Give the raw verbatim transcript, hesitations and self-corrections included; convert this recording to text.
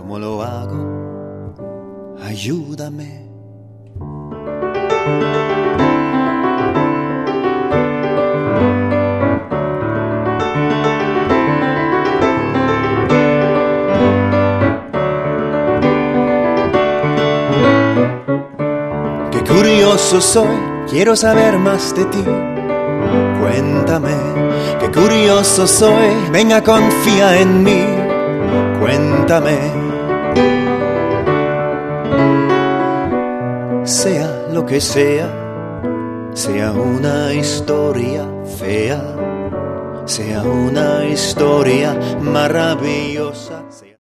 ¿Cómo lo hago? Ayúdame. Qué curioso soy, quiero saber más de ti. Cuéntame, qué curioso soy, venga, confía en mí. Cuéntame. Sea lo que sea, sea una historia fea, sea una historia maravillosa.